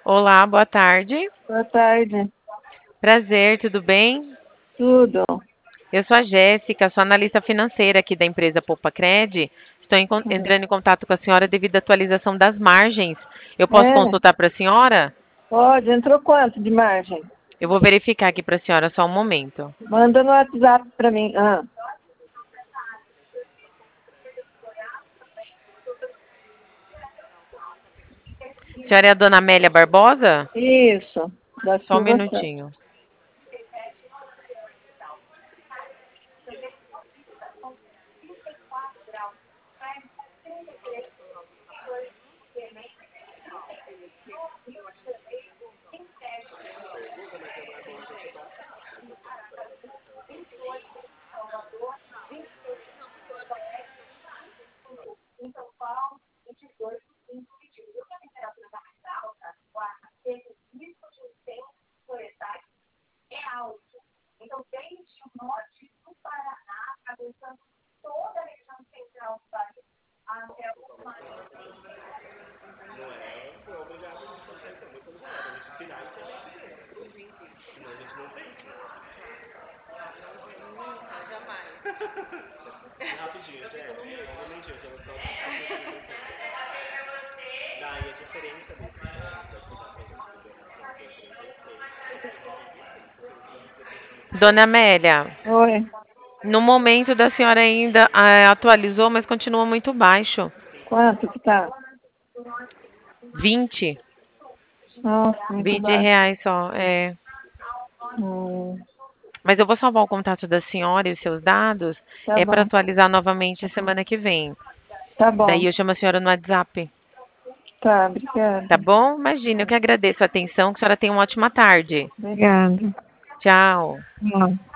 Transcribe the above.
Olá, boa tarde. Boa tarde. Prazer, tudo bem? Tudo. Eu sou a Jéssica, sou analista financeira aqui da empresa Poupa Cred. Estou entrando em contato com a senhora devido à atualização das margens. Eu posso É, consultar para a senhora? pode. Entrou quanto de margem? Eu vou verificar aqui para a senhora só um momento. Manda no WhatsApp para mim. A senhora é a dona Amélia Barbosa? Isso. Da Só um Silva Santos. minutinho. Dona Amélia, Oi. no momento da senhora ainda atualizou, mas continua muito baixo. Quanto que tá? 20, Nossa, muito 20 baixo. reais só, é. Hum, Mas eu vou salvar o contato da senhora e os seus dados, tá é para bom. atualizar novamente semana que vem. Tá Daí bom. eu chamo a senhora no WhatsApp, Tá, tá obrigada. bom? Imagina, eu que agradeço a atenção, que a senhora tenha uma ótima tarde. Obrigada. Tchau. Tchau.